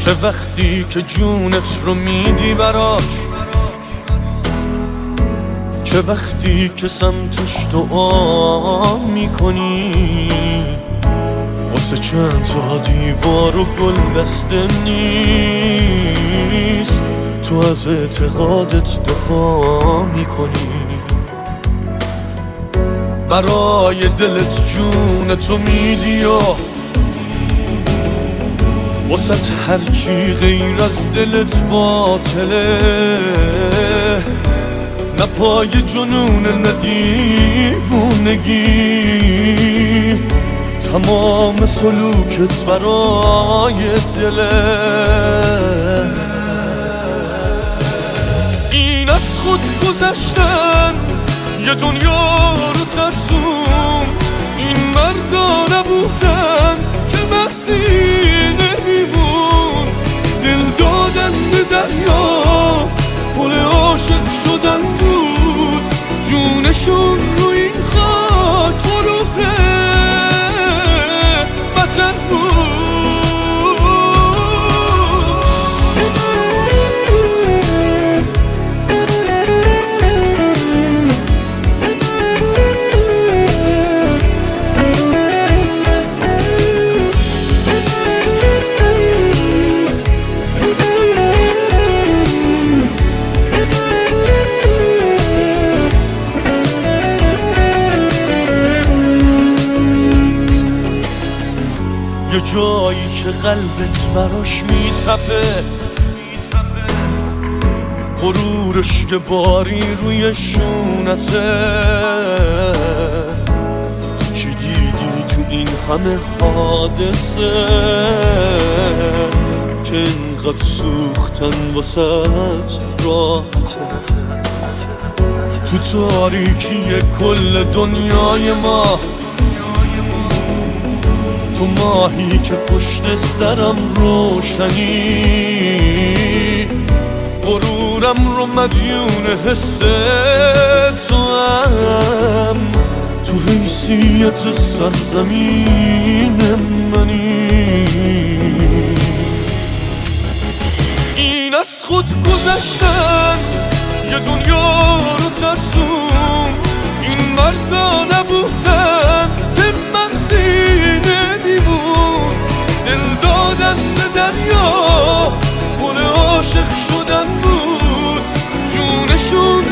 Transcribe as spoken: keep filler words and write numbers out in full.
چه وقتی که جونت رو میدی براش، چه وقتی که سمتش دعا میکنی، واسه چند تا دیوار و گل دسته نیست، تو از اعتقادت دفاع میکنی، برای دلت جونتو میدی و واسه هرچی غیر از دلت باطله، نه پای جنون نه دیوونگی، تمام سلوکت برای دله. این از خود گذشتن یه دنیا رو ترسون، این مردا نبودن که مخزی نمیمون، دل دادن به دریا پل عاشق شدن بود، جونشون رو این خاک غروب وطن بود. یه جایی که قلبت براش میتپه، غرورش که باری روی شونته، تو چی دیدی تو این همه حادثه که اینقدر سوختن واسه راحته، تو تاریکی کل دنیای ما، تو ماهی که پشت سرم روشنی، غرورم رو مدیون حس تو هم، تو حیثیت سرزمین منی. این از خود گذشتن یه دنیا رو ترسون، این مردا نبودن که مخزی نمیمون، دل دادن به دریا پل عاشق شدن بود، جونشون